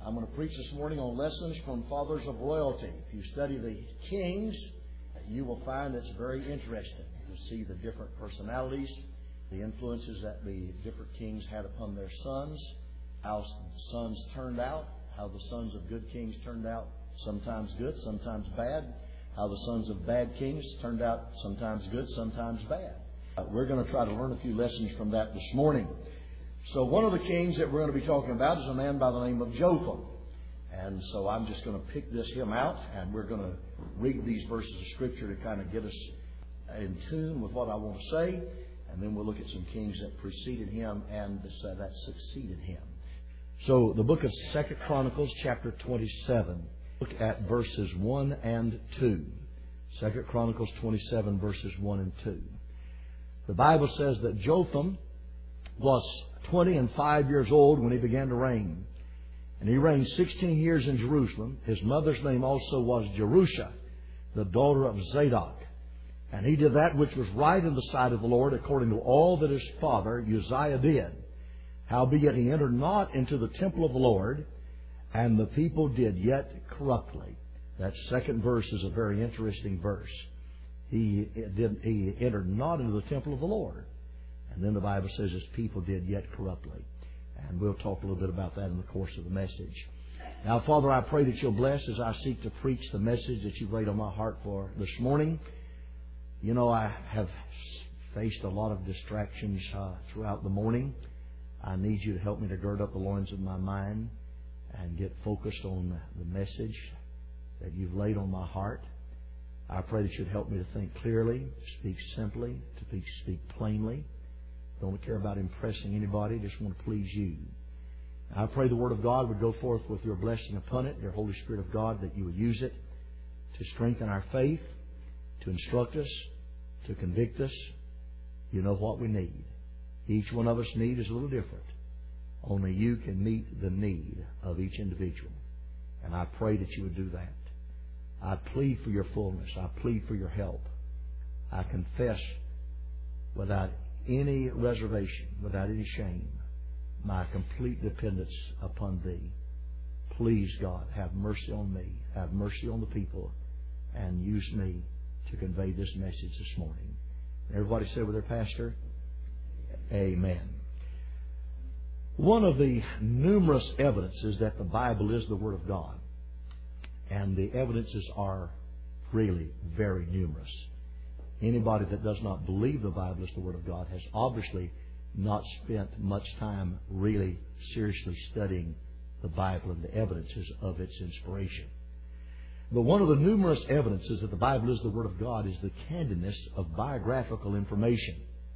I'm going to preach this morning on lessons from fathers of royalty. If you study the kings, you will find it's very interesting to see the different personalities, the influences that the different kings had upon their sons, how the sons turned out, how the sons of good kings turned out, sometimes good, sometimes bad, how the sons of bad kings turned out sometimes good, sometimes bad. We're going to try to learn a few lessons from that this morning. So one of the kings that we're going to be talking about is a man by the name of Jotham. And so I'm just going to pick him out, and we're going to read these verses of Scripture to kind of get us in tune with what I want to say. And then we'll look at some kings that preceded him and that succeeded him. So the book of 2 Chronicles, chapter 27. Look at verses 1 and 2. 2 Chronicles 27, verses 1 and 2. The Bible says that Jotham was 25 years old when he began to reign. And he reigned 16 years in Jerusalem. His mother's name also was Jerusha, the daughter of Zadok. And he did that which was right in the sight of the Lord, according to all that his father Uzziah did. Howbeit he entered not into the temple of the Lord, and the people did yet corruptly. That second verse is a very interesting verse. He entered not into the temple of the Lord. And then the Bible says his people did yet corruptly. And we'll talk a little bit about that in the course of the message. Now, Father, I pray that you'll bless as I seek to preach the message that you've laid on my heart for this morning. You know, I have faced a lot of distractions throughout the morning. I need you to help me to gird up the loins of my mind and get focused on the message that you've laid on my heart. I pray that you'd help me to think clearly, speak simply, to speak plainly. Don't care about impressing anybody, just want to please you. I pray the Word of God would go forth with your blessing upon it, your Holy Spirit of God, that you would use it to strengthen our faith, to instruct us, to convict us. You know what we need. Each one of us' need is a little different. Only you can meet the need of each individual. And I pray that you would do that. I plead for your fullness. I plead for your help. I confess without any reservation, without any shame, my complete dependence upon Thee. Please, God, have mercy on me, have mercy on the people, and use me to convey this message this morning. Everybody say with their pastor, Amen. One of the numerous evidences that the Bible is the Word of God, and the evidences are really very numerous. Anybody that does not believe the Bible is the Word of God has obviously not spent much time really seriously studying the Bible and the evidences of its inspiration. But one of the numerous evidences that the Bible is the Word of God is the candidness of biographical information.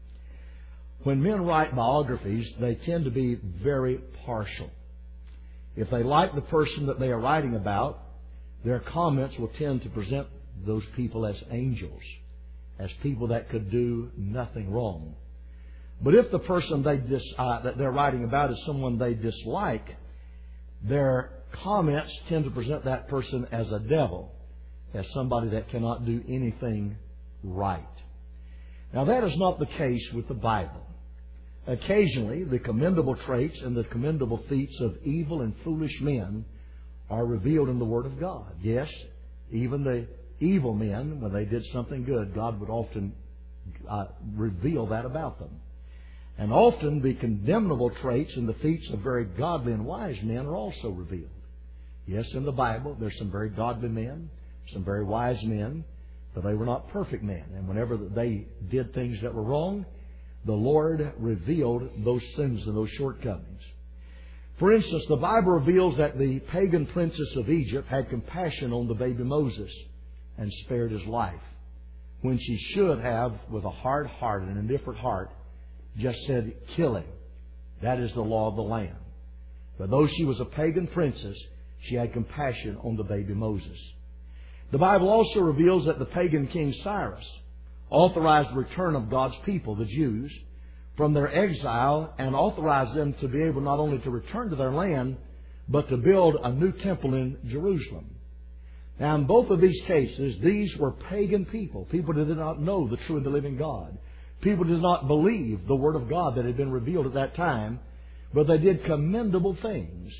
When men write biographies, they tend to be very partial. If they like the person that they are writing about, their comments will tend to present those people as angels, as people that could do nothing wrong. But if the person that they're writing about is someone they dislike, their comments tend to present that person as a devil, as somebody that cannot do anything right. Now, that is not the case with the Bible. Occasionally, the commendable traits and the commendable feats of evil and foolish men are revealed in the Word of God. Yes, even the evil men, when they did something good, God would often reveal that about them. And often the condemnable traits and the feats of very godly and wise men are also revealed. Yes, in the Bible, there's some very godly men, some very wise men, but they were not perfect men. And whenever they did things that were wrong, the Lord revealed those sins and those shortcomings. For instance, the Bible reveals that the pagan princess of Egypt had compassion on the baby Moses and spared his life, when she should have, with a hard heart and an indifferent heart, just said, kill him. That is the law of the land. But though she was a pagan princess, she had compassion on the baby Moses. The Bible also reveals that the pagan king Cyrus authorized the return of God's people, the Jews, from their exile, and authorized them to be able not only to return to their land, but to build a new temple in Jerusalem. Now, in both of these cases, these were pagan people. People that did not know the true and the living God. People did not believe the Word of God that had been revealed at that time, but they did commendable things.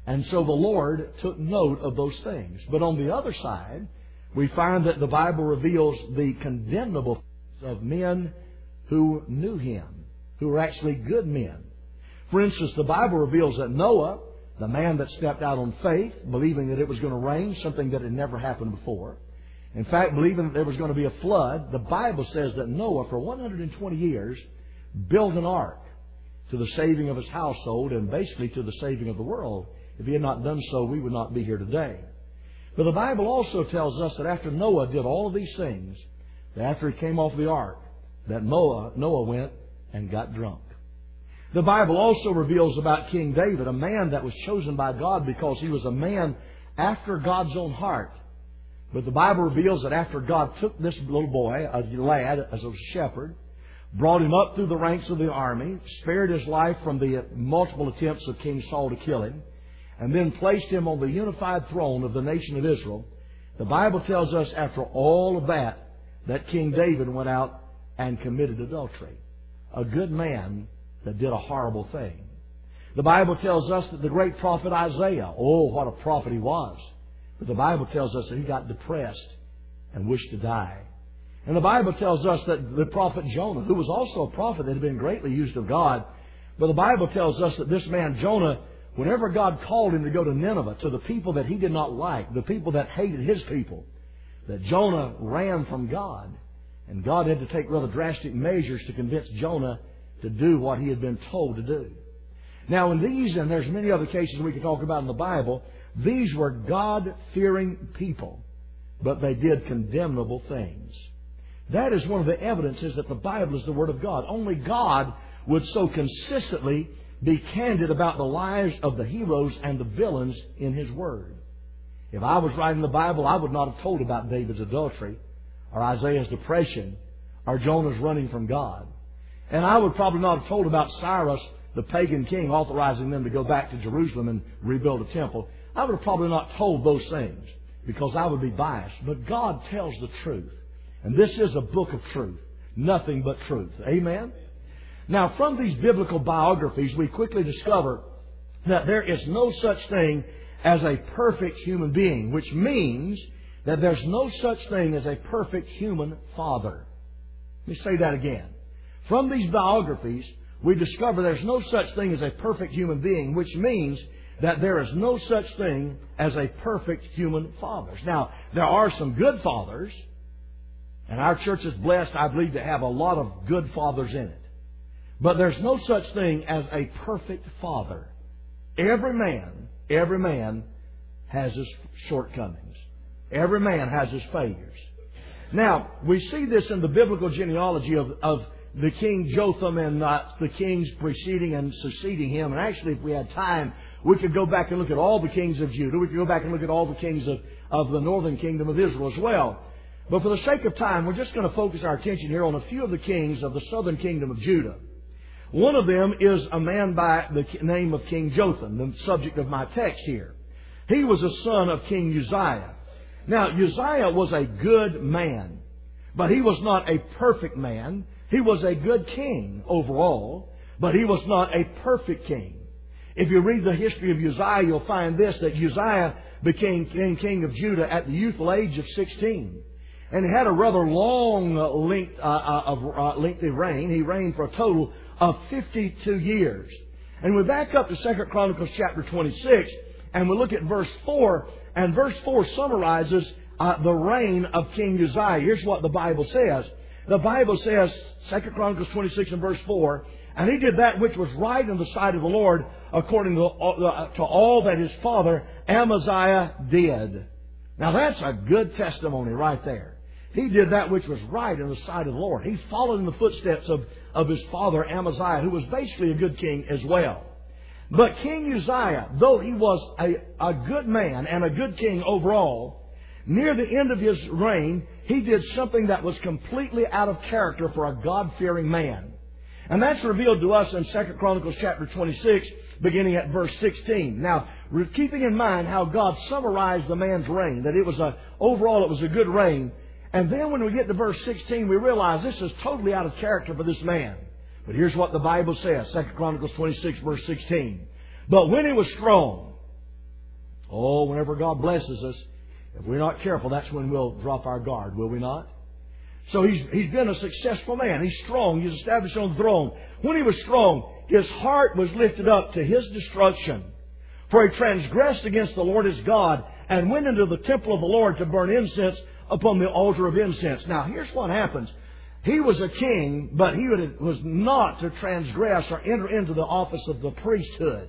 And so the Lord took note of those things. But on the other side, we find that the Bible reveals the condemnable of men who knew Him, who were actually good men. For instance, the Bible reveals that Noah, the man that stepped out on faith, believing that it was going to rain, something that had never happened before. In fact, believing that there was going to be a flood, the Bible says that Noah, for 120 years, built an ark to the saving of his household and basically to the saving of the world. If he had not done so, we would not be here today. But the Bible also tells us that after Noah did all of these things, that after he came off the ark, that Noah went and got drunk. The Bible also reveals about King David, a man that was chosen by God because he was a man after God's own heart. But the Bible reveals that after God took this little boy, a lad, as a shepherd, brought him up through the ranks of the army, spared his life from the multiple attempts of King Saul to kill him, and then placed him on the unified throne of the nation of Israel, the Bible tells us after all of that King David went out and committed adultery. A good man that did a horrible thing. The Bible tells us that the great prophet Isaiah, oh, what a prophet he was. But the Bible tells us that he got depressed and wished to die. And the Bible tells us that the prophet Jonah, who was also a prophet that had been greatly used of God, but the Bible tells us that this man Jonah, whenever God called him to go to Nineveh, to the people that he did not like, the people that hated his people, that Jonah ran from God. And God had to take rather drastic measures to convince Jonah to do what he had been told to do. Now in these, and there's many other cases we can talk about in the Bible, these were God-fearing people, but they did condemnable things. That is one of the evidences that the Bible is the Word of God. Only God would so consistently be candid about the lives of the heroes and the villains in His Word. If I was writing the Bible, I would not have told about David's adultery, or Isaiah's depression, or Jonah's running from God. And I would probably not have told about Cyrus, the pagan king, authorizing them to go back to Jerusalem and rebuild a temple. I would have probably not told those things because I would be biased. But God tells the truth. And this is a book of truth. Nothing but truth. Amen? Now, from these biblical biographies, we quickly discover that there is no such thing as a perfect human being, which means that there's no such thing as a perfect human father. Let me say that again. From these biographies, we discover there's no such thing as a perfect human being, which means that there is no such thing as a perfect human father. Now, there are some good fathers, and our church is blessed, I believe, to have a lot of good fathers in it. But there's no such thing as a perfect father. Every man has his shortcomings. Every man has his failures. Now, we see this in the biblical genealogy of the king Jotham and the kings preceding and succeeding him. And actually, if we had time, we could go back and look at all the kings of Judah. We could go back and look at all the kings of the northern kingdom of Israel as well. But for the sake of time, we're just going to focus our attention here on a few of the kings of the southern kingdom of Judah. One of them is a man by the name of King Jotham, the subject of my text here. He was a son of King Uzziah. Now, Uzziah was a good man, but he was not a perfect man. He was a good king overall, but he was not a perfect king. If you read the history of Uzziah, you'll find this, that Uzziah became king of Judah at the youthful age of 16. And he had a rather long lengthy reign. He reigned for a total of 52 years. And we back up to 2 Chronicles chapter 26, and we look at verse 4. And verse 4 summarizes the reign of King Uzziah. Here's what the Bible says. The Bible says, 2 Chronicles 26 and verse 4, and he did that which was right in the sight of the Lord, according to all that his father Amaziah did. Now that's a good testimony right there. He did that which was right in the sight of the Lord. He followed in the footsteps of his father Amaziah, who was basically a good king as well. But King Uzziah, though he was a good man and a good king overall, near the end of his reign, he did something that was completely out of character for a God-fearing man. And that's revealed to us in 2 Chronicles chapter 26, beginning at verse 16. Now, keeping in mind how God summarized the man's reign, that overall it was a good reign. And then when we get to verse 16, we realize this is totally out of character for this man. But here's what the Bible says, 2 Chronicles 26, verse 16. But when he was strong whenever God blesses us, if we're not careful, that's when we'll drop our guard, will we not? So he's been a successful man. He's strong. He's established on the throne. When he was strong, his heart was lifted up to his destruction. For he transgressed against the Lord his God and went into the temple of the Lord to burn incense upon the altar of incense. Now, here's what happens. He was a king, but he was not to transgress or enter into the office of the priesthood.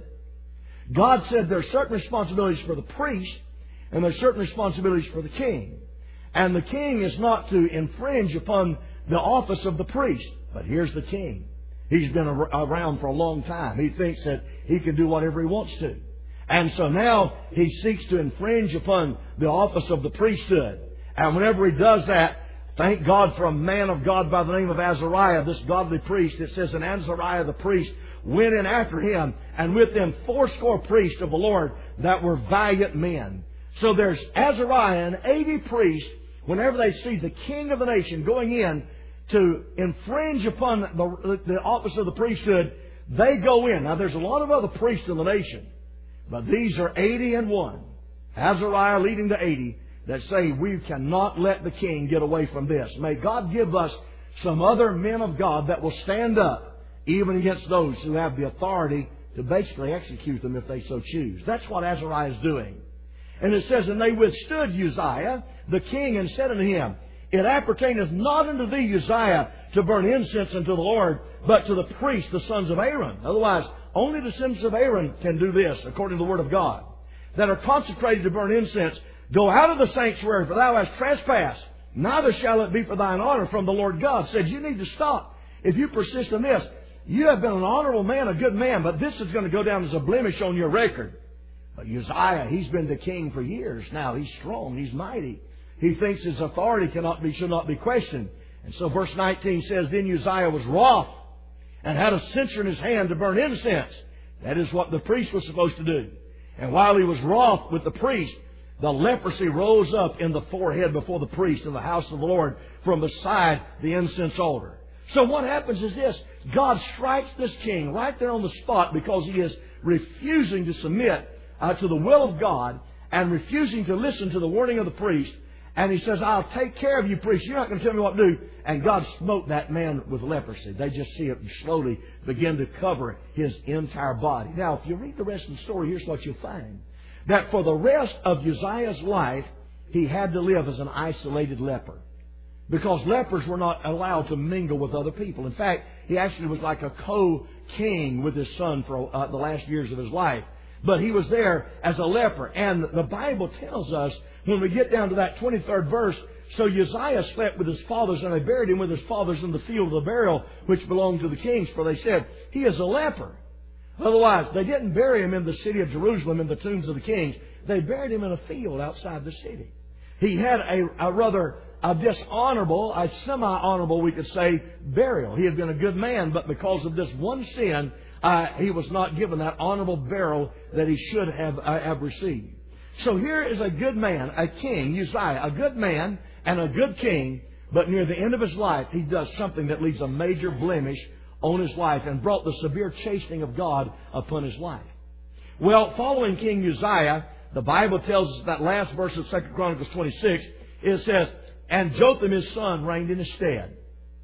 God said there are certain responsibilities for the priest and there are certain responsibilities for the king. And the king is not to infringe upon the office of the priest. But here's the king. He's been around for a long time. He thinks that he can do whatever he wants to. And so now he seeks to infringe upon the office of the priesthood. And whenever he does that, thank God for a man of God by the name of Azariah, this godly priest. It says, and Azariah the priest went in after him, and with them 80 priests of the Lord that were valiant men. So there's Azariah and 80 priests. Whenever they see the king of the nation going in to infringe upon the office of the priesthood, they go in. Now there's a lot of other priests in the nation, but these are 80 and 1. Azariah leading the 80 that say we cannot let the king get away from this. May God give us some other men of God that will stand up even against those who have the authority to basically execute them if they so choose. That's what Azariah is doing. And it says, and they withstood Uzziah, the king, and said unto him, it appertaineth not unto thee, Uzziah, to burn incense unto the Lord, but to the priests, the sons of Aaron. Otherwise, only the sons of Aaron can do this, according to the word of God, that are consecrated to burn incense. Go out of the sanctuary, for thou hast trespassed. Neither shall it be for thine honor from the Lord God. Said, you need to stop. If you persist in this, you have been an honorable man, a good man, but this is going to go down as a blemish on your record. But Uzziah, he's been the king for years now. He's strong. He's mighty. He thinks his authority should not be questioned. And so verse 19 says, then Uzziah was wroth and had a censer in his hand to burn incense. That is what the priest was supposed to do. And while he was wroth with the priest, the leprosy rose up in the forehead before the priest in the house of the Lord from beside the incense altar. So what happens is this. God strikes this king right there on the spot because he is refusing to submit to the will of God and refusing to listen to the warning of the priest. And he says, I'll take care of you, priest. You're not going to tell me what to do. And God smote that man with leprosy. They just see it slowly begin to cover his entire body. Now, if you read the rest of the story, here's what you'll find. That for the rest of Uzziah's life, he had to live as an isolated leper. Because lepers were not allowed to mingle with other people. In fact, he actually was like a co-king with his son for the last years of his life. But he was there as a leper. And the Bible tells us, when we get down to that 23rd verse, so Uzziah slept with his fathers, and they buried him with his fathers in the field of the burial, which belonged to the kings. For they said, he is a leper. Otherwise, they didn't bury him in the city of Jerusalem in the tombs of the kings. They buried him in a field outside the city. He had a rather dishonorable, a semi-honorable, we could say, burial. He had been a good man, but because of this one sin, he was not given that honorable burial that he should have received. So here is a good man, a king, Uzziah, a good man and a good king, but near the end of his life, he does something that leaves a major blemish on his life and brought the severe chastening of God upon his life. Well, following King Uzziah, the Bible tells us that last verse of 2 Chronicles 26, it says, and Jotham his son reigned in his stead.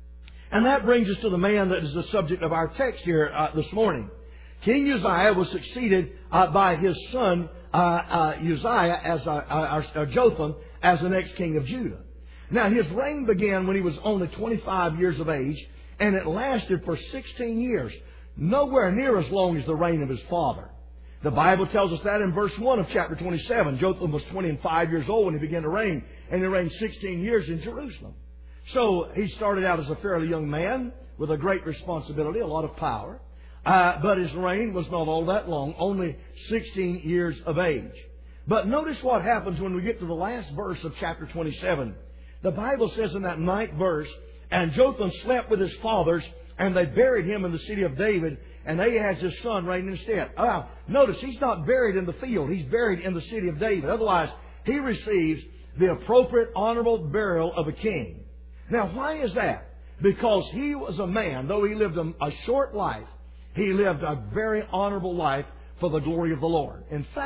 And that brings us to the man that is the subject of our text here this morning. King Uzziah was succeeded by his son Uzziah as Jotham as the next king of Judah. Now his reign began when he was only 25 years of age, and it lasted for 16 years, nowhere near as long as the reign of his father. The Bible tells us that in verse 1 of chapter 27. Jotham was 25 years old when he began to reign, and he reigned 16 years in Jerusalem. So he started out as a fairly young man with a great responsibility, a lot of power. But his reign was not all that long, only 16 years of age. But notice what happens when we get to the last verse of chapter 27. The Bible says in that 9th verse, and Jotham slept with his fathers, and they buried him in the city of David, and Ahaz his son reigned instead. Notice he's not buried in the field. He's buried in the city of David. Otherwise, he receives the appropriate, honorable burial of a king. Now, why is that? Because he was a man, though he lived a short life, he lived a very honorable life for the glory of the Lord. In fact,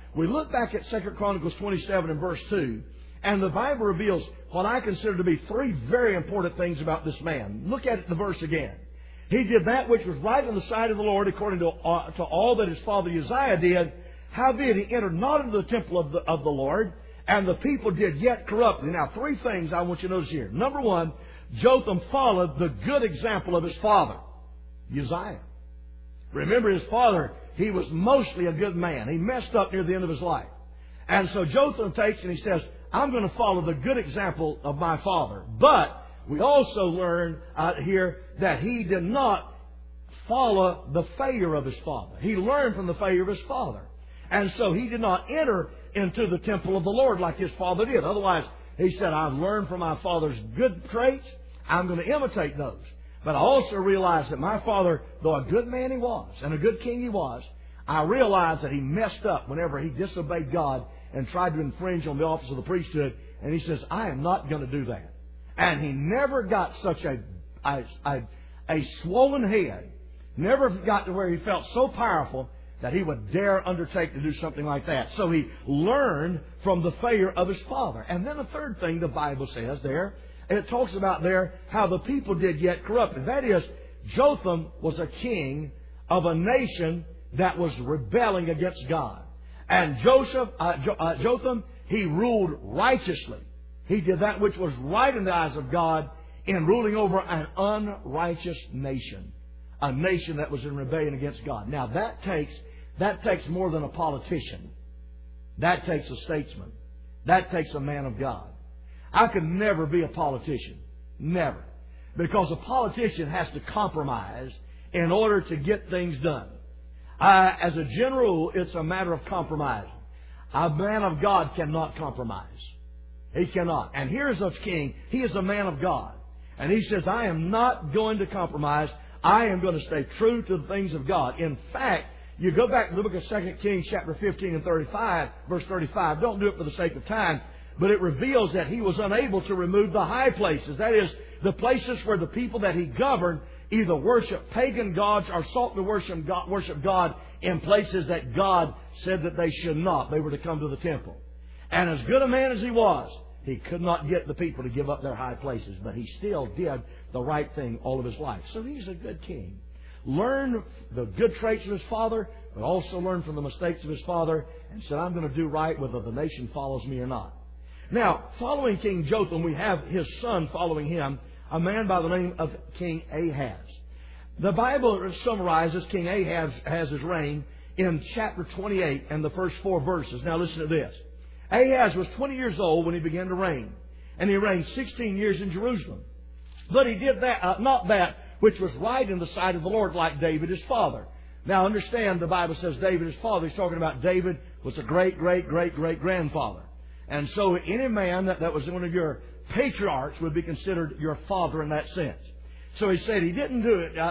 We look back at 2 Chronicles 27 and verse 2, and the Bible reveals what I consider to be three very important things about this man. Look at the verse again. He did that which was right in the sight of the Lord, according to all that his father Uzziah did. Howbeit he entered not into the temple of the Lord, and the people did yet corruptly. Now, three things I want you to notice here. Number one, Jotham followed the good example of his father, Uzziah. Remember, his father, he was mostly a good man. He messed up near the end of his life. And so Jotham takes and he says, I'm going to follow the good example of my father. But we also learn here that he did not follow the failure of his father. He learned from the failure of his father. And so he did not enter into the temple of the Lord like his father did. Otherwise, he said, I've learned from my father's good traits. I'm going to imitate those. But I also realized that my father, though a good man he was, and a good king he was, I realized that he messed up whenever he disobeyed God and tried to infringe on the office of the priesthood. And he says, I am not going to do that. And he never got such a swollen head, never got to where he felt so powerful that he would dare undertake to do something like that. So he learned from the failure of his father. And then the third thing the Bible says there, and it talks about there how the people did yet corrupted. That is, Jotham was a king of a nation that was rebelling against God. And Jotham, he ruled righteously. He did that which was right in the eyes of God in ruling over an unrighteous nation. A nation that was in rebellion against God. Now that takes more than a politician. That takes a statesman. That takes a man of God. I could never be a politician. Never. Because a politician has to compromise in order to get things done. As a general rule, it's a matter of compromising. A man of God cannot compromise. He cannot. And here's a king. He is a man of God. And he says, I am not going to compromise. I am going to stay true to the things of God. In fact, you go back to the book of 2 Kings chapter 15 and 35, verse 35. Don't do it for the sake of time. But it reveals that he was unable to remove the high places. That is, the places where the people that he governed either worship pagan gods or sought to worship God in places that God said that they should not. They were to come to the temple. And as good a man as he was, he could not get the people to give up their high places. But he still did the right thing all of his life. So he's a good king. Learn the good traits of his father, but also learn from the mistakes of his father, and said, I'm going to do right whether the nation follows me or not. Now, following King Jotham, we have his son following him, a man by the name of King Ahaz. The Bible summarizes King Ahaz's reign in chapter 28 and the first 4 verses. Now listen to this. Ahaz was 20 years old when he began to reign, and he reigned 16 years in Jerusalem. But he did that, not that which was right in the sight of the Lord, like David his father. Now understand, the Bible says David his father. He's talking about David was a great-great-great-great-grandfather. And so any man that was one of your patriarchs would be considered your father in that sense. So he said he didn't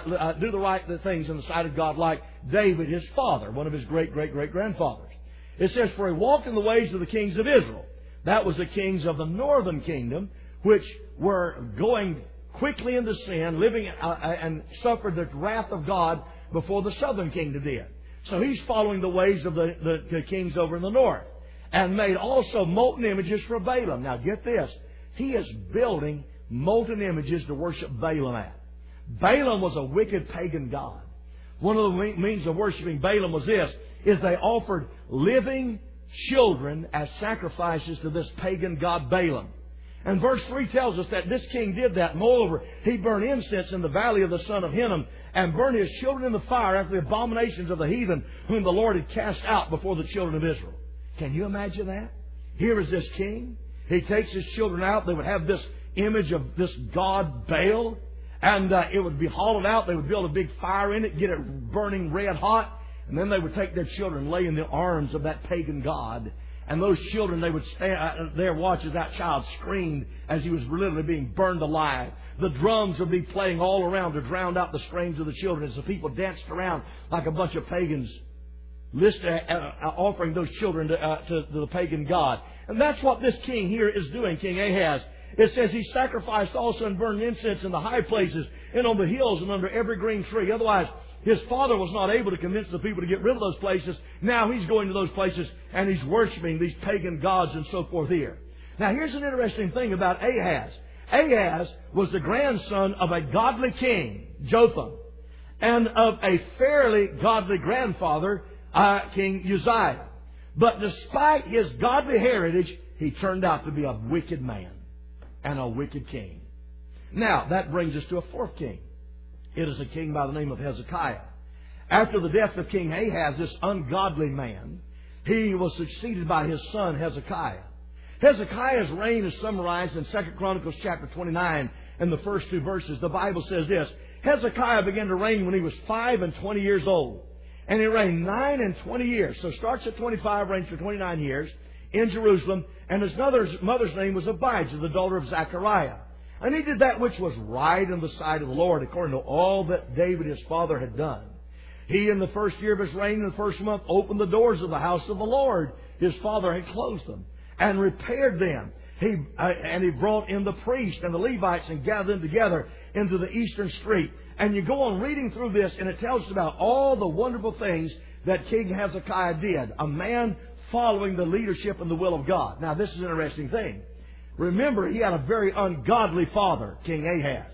do the right things in the sight of God like David his father, one of his great-great-great-grandfathers. It says, for he walked in the ways of the kings of Israel. That was the kings of the northern kingdom, which were going quickly into sin, living and suffered the wrath of God before the southern kingdom did. So he's following the ways of the kings over in the north. And made also molten images for Balaam. Now get this. He is building molten images to worship Balaam at. Balaam was a wicked pagan god. One of the means of worshiping Balaam was this, is they offered living children as sacrifices to this pagan god Balaam. And verse 3 tells us that this king did that. Moreover, he burned incense in the valley of the son of Hinnom, and burned his children in the fire after the abominations of the heathen, whom the Lord had cast out before the children of Israel. Can you imagine that? Here is this king. He takes his children out. They would have this image of this god Baal, and it would be hollowed out. They would build a big fire in it, get it burning red hot, and then they would take their children and lay in the arms of that pagan god. And those children, they would stand there, watch as that child screamed as he was literally being burned alive. The drums would be playing all around to drown out the screams of the children as the people danced around like a bunch of pagans, offering those children to the pagan god. And that's what this king here is doing, King Ahaz. It says he sacrificed also and burned incense in the high places and on the hills and under every green tree. Otherwise, his father was not able to convince the people to get rid of those places. Now he's going to those places and he's worshiping these pagan gods and so forth here. Now here's an interesting thing about Ahaz. Ahaz was the grandson of a godly king, Jotham, and of a fairly godly grandfather, King Uzziah. But despite his godly heritage, he turned out to be a wicked man and a wicked king. Now, that brings us to a fourth king. It is a king by the name of Hezekiah. After the death of King Ahaz, this ungodly man, he was succeeded by his son Hezekiah. Hezekiah's reign is summarized in 2 Chronicles chapter 29 in the first 2 verses. The Bible says this: Hezekiah began to reign when he was 25 years old. And he reigned 29 years. So starts at 25, reigns for 29 years in Jerusalem. And his mother's name was Abijah, the daughter of Zechariah. And he did that which was right in the sight of the Lord, according to all that David his father had done. He, in the first year of his reign, in the first month, opened the doors of the house of the Lord. His father had closed them and repaired them. He brought in the priests and the Levites and gathered them together into the eastern street. And you go on reading through this, and it tells us about all the wonderful things that King Hezekiah did. A man following the leadership and the will of God. Now, this is an interesting thing. Remember, he had a very ungodly father, King Ahaz.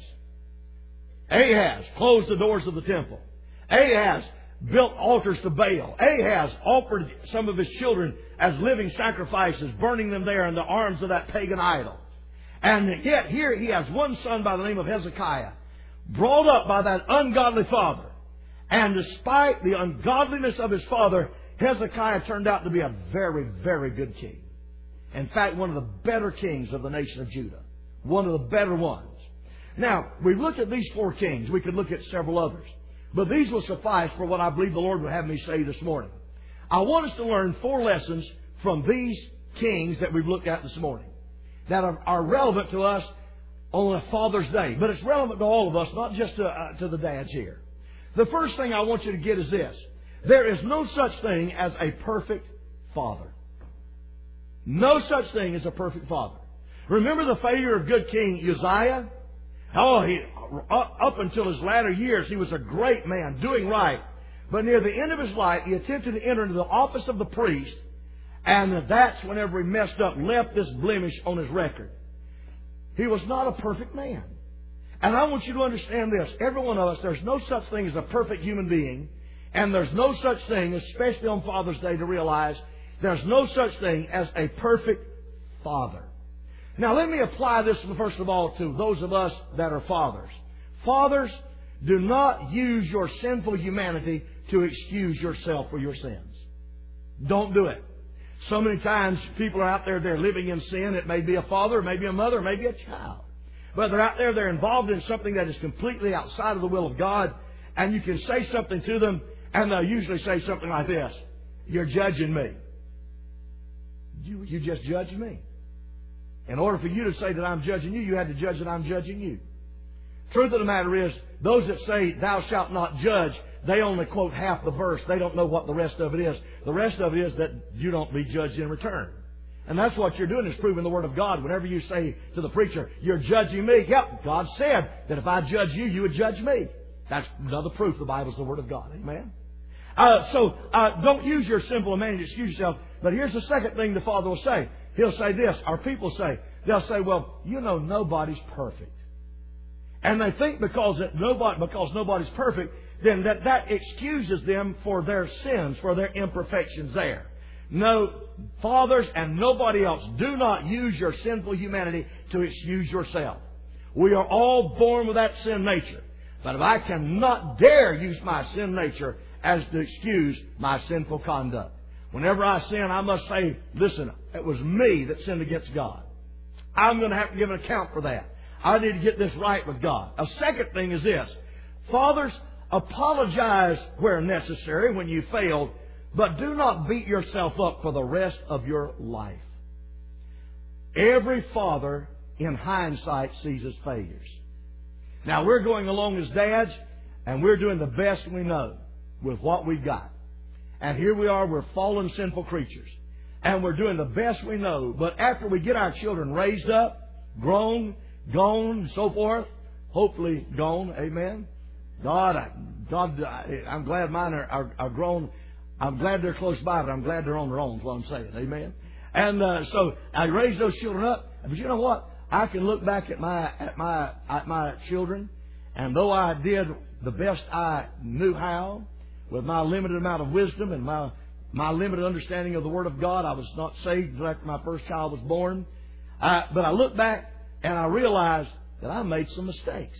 Ahaz closed the doors of the temple. Ahaz built altars to Baal. Ahaz offered some of his children as living sacrifices, burning them there in the arms of that pagan idol. And yet here he has one son by the name of Hezekiah, brought up by that ungodly father. And despite the ungodliness of his father, Hezekiah turned out to be a very, very good king. In fact, one of the better kings of the nation of Judah. One of the better ones. Now, we've looked at these 4 kings. We could look at several others. But these will suffice for what I believe the Lord would have me say this morning. I want us to learn 4 lessons from these kings that we've looked at this morning that are relevant to us on a Father's Day. But it's relevant to all of us, not just to the dads here. The first thing I want you to get is this. There is no such thing as a perfect father. No such thing as a perfect father. Remember the failure of good King Uzziah? Up until his latter years, he was a great man, doing right. But near the end of his life, he attempted to enter into the office of the priest, and that's whenever he messed up, left this blemish on his record. He was not a perfect man. And I want you to understand this. Every one of us, there's no such thing as a perfect human being, and there's no such thing, especially on Father's Day, to realize there's no such thing as a perfect father. Now, let me apply this, first of all, to those of us that are fathers. Fathers, do not use your sinful humanity to excuse yourself for your sins. Don't do it. So many times people are out there, they're living in sin. It may be a father, it may be a mother, it may be a child. But they're out there, they're involved in something that is completely outside of the will of God. And you can say something to them, and they'll usually say something like this: "You're judging me." You just judged me. In order for you to say that I'm judging you, you had to judge that I'm judging you. Truth of the matter is, those that say, "Thou shalt not judge," they only quote half the verse. They don't know what the rest of it is. The rest of it is that you don't be judged in return. And that's what you're doing, is proving the Word of God. Whenever you say to the preacher, "You're judging me," yep, God said that if I judge you, you would judge me. That's another proof the Bible's the Word of God. Amen? So don't use your simple humanity to excuse yourself. But here's the second thing the Father will say. He'll say this, our people say. They'll say, "Well, you know, nobody's perfect." And they think because nobody's perfect, then that excuses them for their sins, for their imperfections there. No, fathers and nobody else, do not use your sinful humanity to excuse yourself. We are all born with that sin nature. But if I cannot dare use my sin nature as to excuse my sinful conduct. Whenever I sin, I must say, "Listen, it was me that sinned against God. I'm going to have to give an account for that. I need to get this right with God." A second thing is this. Fathers, apologize where necessary when you failed, but do not beat yourself up for the rest of your life. Every father, in hindsight, sees his failures. Now, we're going along as dads, and we're doing the best we know with what we've got. And here we are, we're fallen, sinful creatures. And we're doing the best we know. But after we get our children raised up, grown, gone, and so forth, hopefully gone, amen, I'm glad mine are grown. I'm glad they're close by, but I'm glad they're on their own, is what I'm saying. Amen. And so I raised those children up. But you know what? I can look back at my children, and though I did the best I knew how, with my limited amount of wisdom and my limited understanding of the Word of God, I was not saved until after my first child was born. But I look back and I realized that I made some mistakes.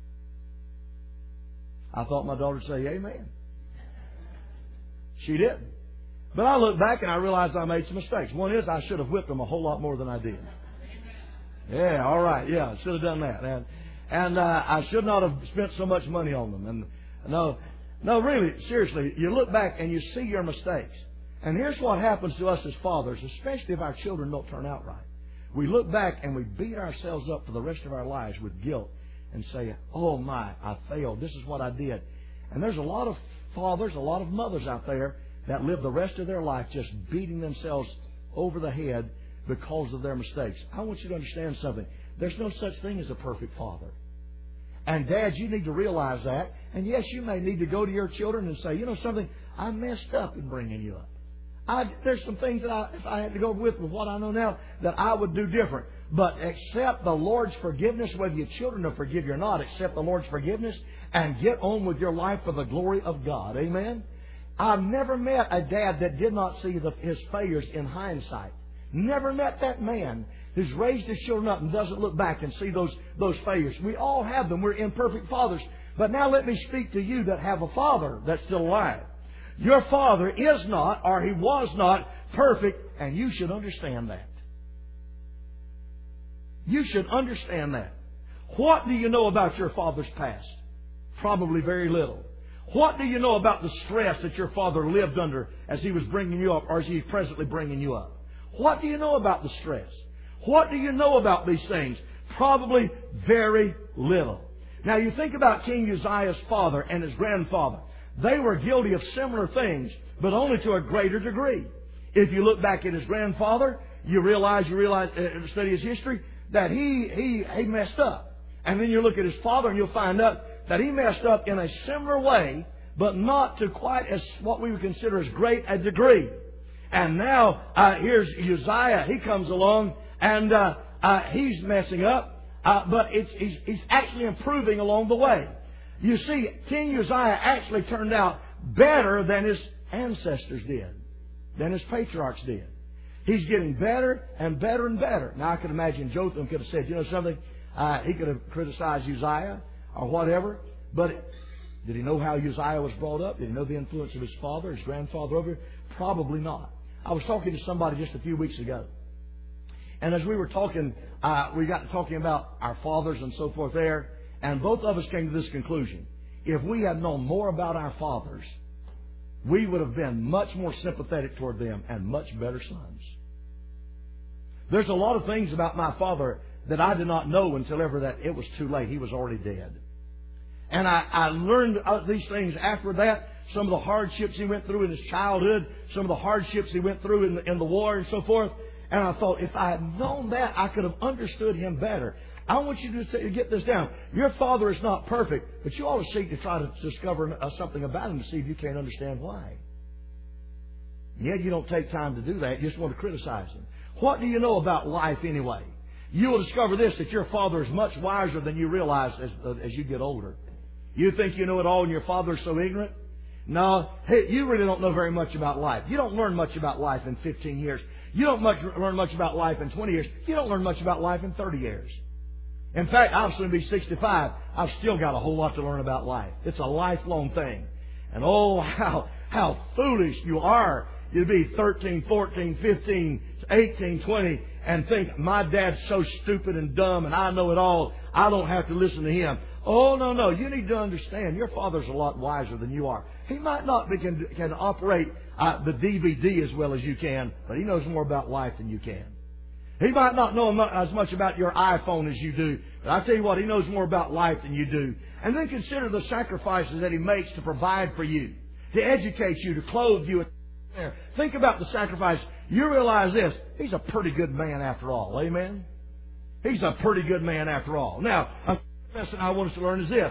I thought my daughter would say amen. She didn't. But I look back and I realized I made some mistakes. One is I should have whipped them a whole lot more than I did. Yeah, all right. Yeah, I should have done that. And I should not have spent so much money on them. And no, really, seriously, you look back and you see your mistakes. And here's what happens to us as fathers, especially if our children don't turn out right. We look back and we beat ourselves up for the rest of our lives with guilt and say, oh my, I failed. This is what I did. And there's a lot of fathers, a lot of mothers out there that live the rest of their life just beating themselves over the head because of their mistakes. I want you to understand something. There's no such thing as a perfect father. And dads, you need to realize that. And yes, you may need to go to your children and say, you know something, I messed up in bringing you up. There's some things that if I had to go with what I know now, that I would do different. But accept the Lord's forgiveness, whether your children will forgive you or not. Accept the Lord's forgiveness and get on with your life for the glory of God. Amen? I've never met a dad that did not see his failures in hindsight. Never met that man who's raised his children up and doesn't look back and see those failures. We all have them. We're imperfect fathers. But now let me speak to you that have a father that's still alive. Your father is not, or he was not, perfect, and you should understand that. You should understand that. What do you know about your father's past? Probably very little. What do you know about the stress that your father lived under as he was bringing you up, or as he's presently bringing you up? What do you know about the stress? What do you know about these things? Probably very little. Now you think about King Uzziah's father and his grandfather. They were guilty of similar things, but only to a greater degree. If you look back at his grandfather, you realize, study his history, that he messed up. And then you look at his father and you'll find out that he messed up in a similar way, but not to quite as what we would consider as great a degree. And now here's Uzziah. He comes along and he's messing up, but he's actually improving along the way. You see, King Uzziah actually turned out better than his ancestors did, than his patriarchs did. He's getting better and better and better. Now, I could imagine Jotham could have said, you know something, he could have criticized Uzziah or whatever, but did he know how Uzziah was brought up? Did he know the influence of his father, his grandfather over him? Probably not. I was talking to somebody just a few weeks ago, and as we were talking, we got to talking about our fathers and so forth there. And both of us came to this conclusion. If we had known more about our fathers, we would have been much more sympathetic toward them and much better sons. There's a lot of things about my father that I did not know until ever that it was too late. He was already dead. And I learned these things after that. Some of the hardships he went through in his childhood, some of the hardships he went through in the war and so forth. And I thought, if I had known that, I could have understood him better. I want you to get this down. Your father is not perfect, but you ought to seek to try to discover something about him to see if you can't understand why. Yet you don't take time to do that. You just want to criticize him. What do you know about life anyway? You will discover this, that your father is much wiser than you realize as you get older. You think you know it all and your father is so ignorant? No, hey, you really don't know very much about life. You don't learn much about life in 15 years. You don't learn much about life in 20 years. You don't learn much about life in 30 years. In fact, I'll soon be 65. I've still got a whole lot to learn about life. It's a lifelong thing. And oh, how foolish you are. You'd be 13, 14, 15, 18, 20 and think, my dad's so stupid and dumb and I know it all. I don't have to listen to him. Oh, no. You need to understand your father's a lot wiser than you are. He might not can operate the DVD as well as you can, but he knows more about life than you can. He might not know as much about your iPhone as you do, but I tell you what, he knows more about life than you do. And then consider the sacrifices that he makes to provide for you, to educate you, to clothe you. Think about the sacrifice. You realize this, he's a pretty good man after all. Amen? He's a pretty good man after all. Now, a lesson I want us to learn is this.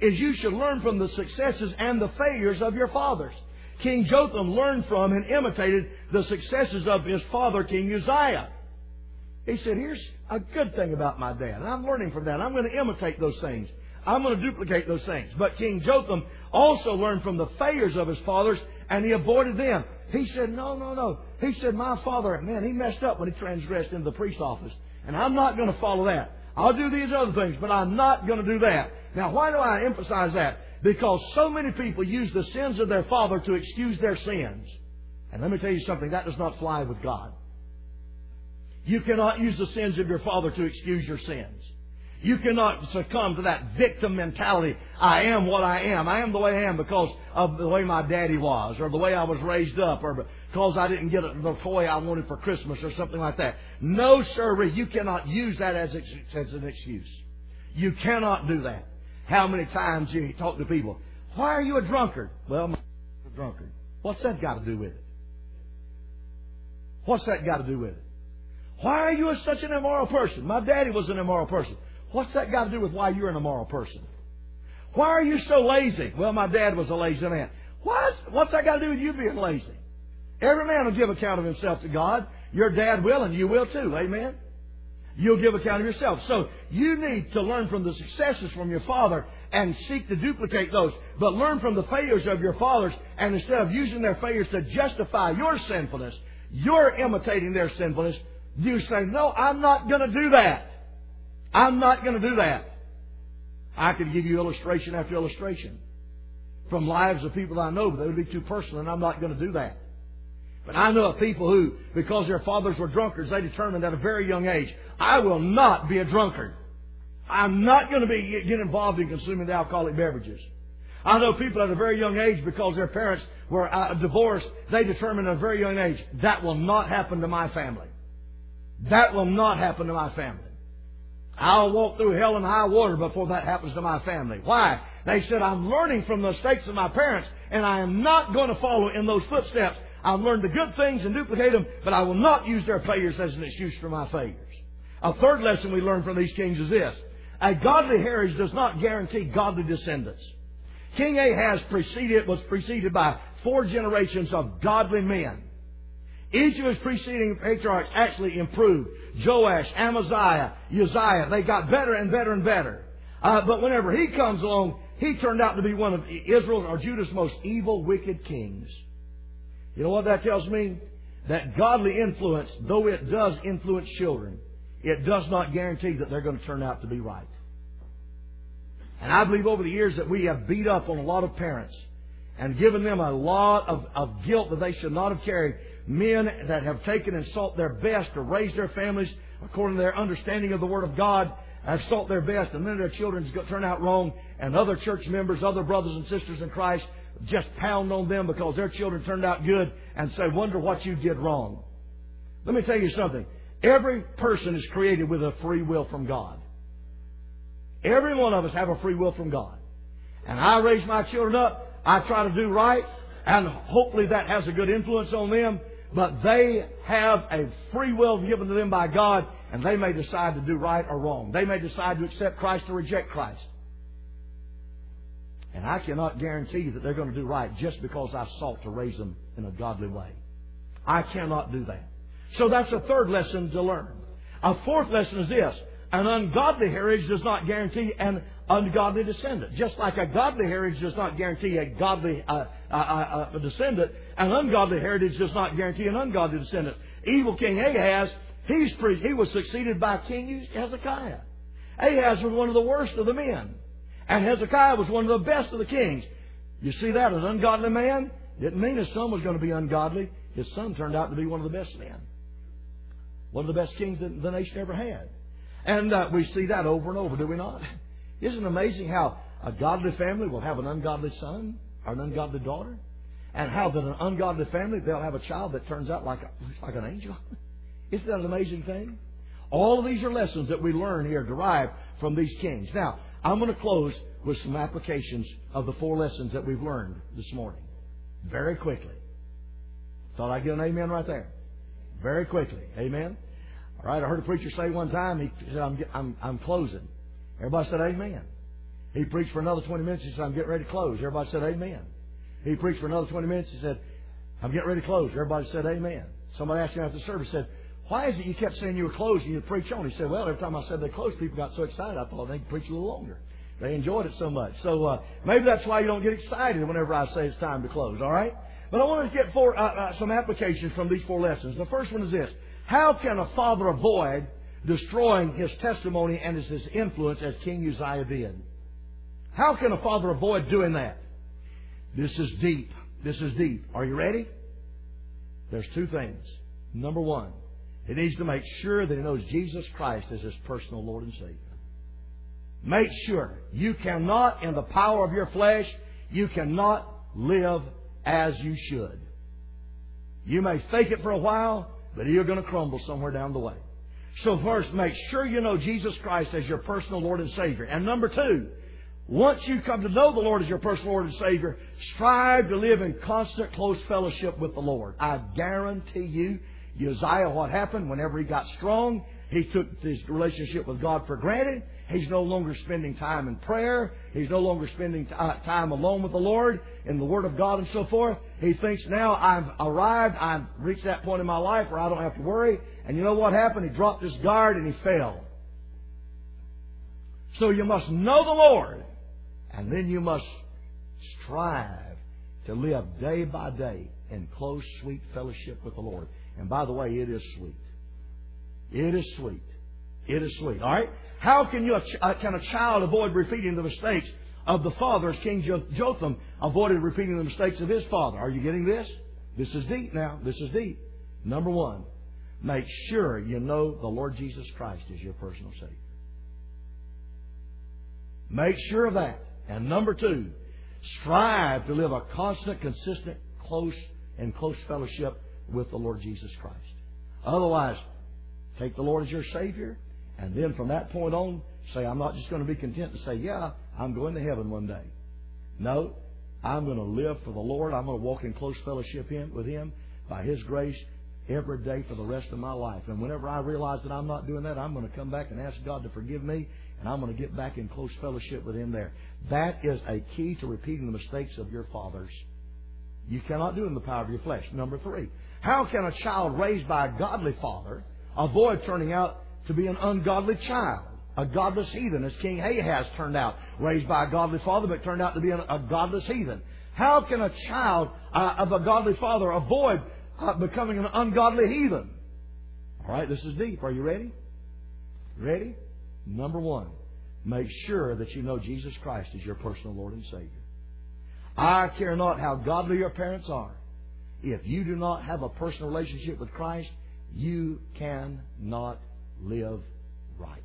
is you should learn from the successes and the failures of your fathers. King Jotham learned from and imitated the successes of his father, King Uzziah. He said, here's a good thing about my dad, and I'm learning from that. I'm going to imitate those things. I'm going to duplicate those things. But King Jotham also learned from the failures of his fathers, and he avoided them. He said, no. He said, my father, man, he messed up when he transgressed into the priest office, and I'm not going to follow that. I'll do these other things, but I'm not going to do that. Now, why do I emphasize that? Because so many people use the sins of their father to excuse their sins. And let me tell you something, that does not fly with God. You cannot use the sins of your father to excuse your sins. You cannot succumb to that victim mentality. I am what I am. I am the way I am because of the way my daddy was, or the way I was raised up, or because I didn't get the toy I wanted for Christmas, or something like that. No, sir, you cannot use that as an excuse. You cannot do that. How many times you talk to people, why are you a drunkard? Well, I'm a drunkard. What's that got to do with it? What's that got to do with it? Why are you such an immoral person? My daddy was an immoral person. What's that got to do with why you're an immoral person? Why are you so lazy? Well, my dad was a lazy man. What's that got to do with you being lazy? Every man will give account of himself to God. Your dad will, and you will too. Amen? You'll give account of yourself. So you need to learn from the successes from your father and seek to duplicate those. But learn from the failures of your fathers, and instead of using their failures to justify your sinfulness, you're imitating their sinfulness. You say, no, I'm not going to do that. I'm not going to do that. I could give you illustration after illustration from lives of people that I know, but they would be too personal, and I'm not going to do that. But I know of people who, because their fathers were drunkards, they determined at a very young age, I will not be a drunkard. I'm not going to get involved in consuming the alcoholic beverages. I know people at a very young age, because their parents were divorced, they determined at a very young age, that will not happen to my family. That will not happen to my family. I'll walk through hell and high water before that happens to my family. Why? They said, I'm learning from the mistakes of my parents, and I am not going to follow in those footsteps. I've learned the good things and duplicate them, but I will not use their failures as an excuse for my failures. A third lesson we learn from these kings is this. A godly heritage does not guarantee godly descendants. King Ahaz was preceded by 4 generations of godly men. Each of his preceding patriarchs actually improved. Joash, Amaziah, Uzziah, they got better and better and better. But whenever he comes along, he turned out to be one of Israel's or Judah's most evil, wicked kings. You know what that tells me? That godly influence, though it does influence children, it does not guarantee that they're going to turn out to be right. And I believe over the years that we have beat up on a lot of parents and given them a lot of guilt that they should not have carried. Men that have taken and sought their best to raise their families according to their understanding of the Word of God, have sought their best, and then their children turn out wrong, and other church members, other brothers and sisters in Christ, just pound on them because their children turned out good and say, wonder what you did wrong. Let me tell you something. Every person is created with a free will from God. Every one of us have a free will from God. And I raise my children up. I try to do right, and hopefully that has a good influence on them. But they have a free will given to them by God, and they may decide to do right or wrong. They may decide to accept Christ or reject Christ. And I cannot guarantee that they're going to do right just because I sought to raise them in a godly way. I cannot do that. So that's a third lesson to learn. A fourth lesson is this. An ungodly heritage does not guarantee an ungodly descendant. Just like a godly heritage does not guarantee a godly descendant, an ungodly heritage does not guarantee an ungodly descendant. Evil King Ahaz, he was succeeded by King Hezekiah. Ahaz was one of the worst of the men. And Hezekiah was one of the best of the kings. You see that? An ungodly man didn't mean his son was going to be ungodly. His son turned out to be one of the best men. One of the best kings that the nation ever had. And we see that over and over, do we not? Isn't it amazing how a godly family will have an ungodly son or an ungodly daughter? And how that an ungodly family, they'll have a child that turns out like an angel? Isn't that an amazing thing? All of these are lessons that we learn here derived from these kings. Now, I'm going to close with some applications of the 4 lessons that we've learned this morning. Very quickly. Thought I'd get an amen right there. Very quickly. Amen? All right, I heard a preacher say one time, he said, I'm closing. Everybody said amen. He preached for another 20 minutes. He said, I'm getting ready to close. Everybody said, amen. He preached for another 20 minutes. He said, I'm getting ready to close. Everybody said, amen. Somebody asked him after the service, said, why is it you kept saying you were closed and you'd preach on? He said, well, every time I said they closed, people got so excited, I thought they could preach a little longer. They enjoyed it so much. So maybe that's why you don't get excited whenever I say it's time to close, all right? But I want to get some applications from these 4 lessons. The first one is this. How can a father avoid destroying his testimony and his influence as King Uzziah did? How can a father avoid doing that? This is deep. This is deep. Are you ready? There's 2 things. Number 1, he needs to make sure that he knows Jesus Christ as his personal Lord and Savior. Make sure. You cannot, in the power of your flesh, you cannot live as you should. You may fake it for a while, but you're going to crumble somewhere down the way. So first, make sure you know Jesus Christ as your personal Lord and Savior. And number 2, once you come to know the Lord as your personal Lord and Savior, strive to live in constant, close fellowship with the Lord. I guarantee you, Uzziah, what happened whenever he got strong, he took his relationship with God for granted. He's no longer spending time in prayer. He's no longer spending time alone with the Lord in the Word of God and so forth. He thinks, now I've arrived. I've reached that point in my life where I don't have to worry. And you know what happened? He dropped his guard and he fell. So you must know the Lord. And then you must strive to live day by day in close, sweet fellowship with the Lord. And by the way, it is sweet. It is sweet. It is sweet. All right? How can a child avoid repeating the mistakes of the father as King Jotham avoided repeating the mistakes of his father? Are you getting this? This is deep now. This is deep. Number 1, make sure you know the Lord Jesus Christ is your personal Savior. Make sure of that. And number 2, strive to live a constant, consistent, close fellowship with the Lord Jesus Christ. Otherwise, take the Lord as your Savior, and then from that point on, say, I'm not just going to be content to say, yeah, I'm going to heaven one day. No, I'm going to live for the Lord. I'm going to walk in close fellowship with Him by His grace every day for the rest of my life. And whenever I realize that I'm not doing that, I'm going to come back and ask God to forgive me, and I'm going to get back in close fellowship with Him there. That is a key to repeating the mistakes of your fathers. You cannot do it in the power of your flesh. Number 3, how can a child raised by a godly father avoid turning out to be an ungodly child, a godless heathen, as King Ahaz turned out, raised by a godly father, but turned out to be a godless heathen? How can a child of a godly father avoid becoming an ungodly heathen? All right, this is deep. Are you ready? Ready? Number 1, make sure that you know Jesus Christ is your personal Lord and Savior. I care not how godly your parents are. If you do not have a personal relationship with Christ, you cannot live right.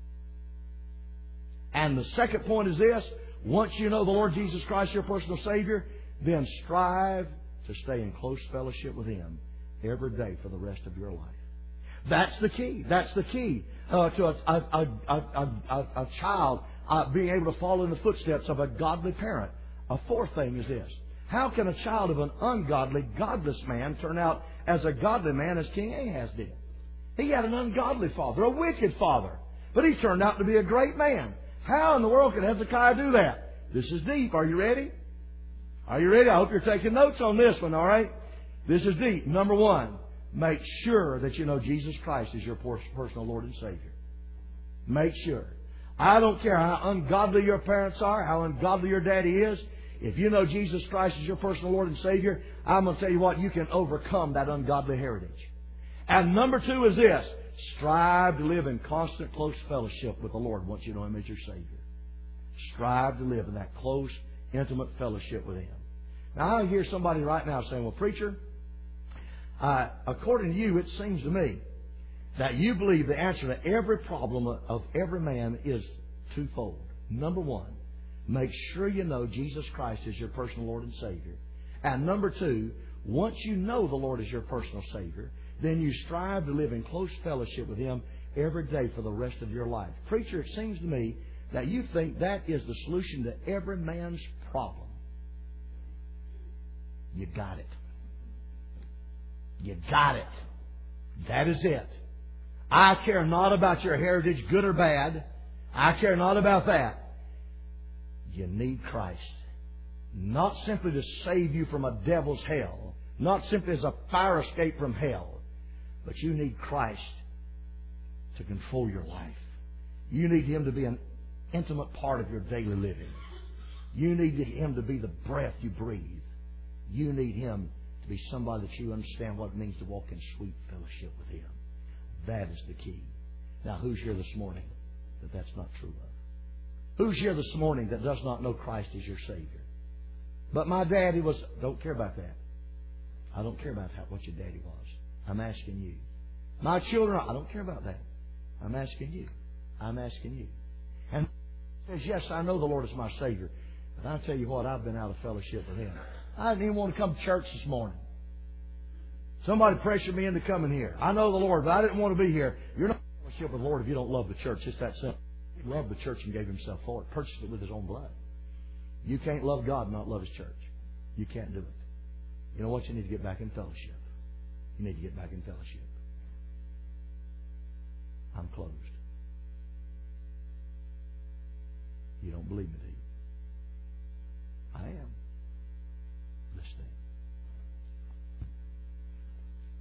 And the second point is this. Once you know the Lord Jesus Christ, your personal Savior, then strive to stay in close fellowship with Him every day for the rest of your life. That's the key. That's the key to a child being able to follow in the footsteps of a godly parent. A fourth thing is this. How can a child of an ungodly, godless man turn out as a godly man as King Ahaz did? He had an ungodly father, a wicked father, but he turned out to be a great man. How in the world could Hezekiah do that? This is deep. Are you ready? Are you ready? I hope you're taking notes on this one, all right? This is deep. Number 1, make sure that you know Jesus Christ is your personal Lord and Savior. Make sure. I don't care how ungodly your parents are, how ungodly your daddy is. If you know Jesus Christ is your personal Lord and Savior, I'm going to tell you what, you can overcome that ungodly heritage. And number 2 is this. Strive to live in constant, close fellowship with the Lord once you know Him as your Savior. Strive to live in that close, intimate fellowship with Him. Now, I hear somebody right now saying, well, preacher, according to you, it seems to me that you believe the answer to every problem of every man is twofold. Number 1, make sure you know Jesus Christ is your personal Lord and Savior. And number 2, once you know the Lord is your personal Savior, then you strive to live in close fellowship with Him every day for the rest of your life. Preacher, it seems to me that you think that is the solution to every man's problem. You got it. You got it. That is it. I care not about your heritage, good or bad. I care not about that. You need Christ. Not simply to save you from a devil's hell. Not simply as a fire escape from hell. But you need Christ to control your life. You need Him to be an intimate part of your daily living. You need Him to be the breath you breathe. You need Him to be somebody that you understand what it means to walk in sweet fellowship with Him. That is the key. Now, who's here this morning that that's not true of? Who's here this morning that does not know Christ as your Savior? But my daddy was... Don't care about that. I don't care about what your daddy was. I'm asking you. My children... I don't care about that. I'm asking you. I'm asking you. And he says, yes, I know the Lord is my Savior. But I'll tell you what, I've been out of fellowship with Him. I didn't even want to come to church this morning. Somebody pressured me into coming here. I know the Lord, but I didn't want to be here. You're not in fellowship with the Lord if you don't love the church. It's that simple. He loved the church and gave Himself for it. Purchased it with His own blood. You can't love God and not love His church. You can't do it. You know what? You need to get back in fellowship. You need to get back in fellowship. I'm closed. You don't believe me, do you? I am.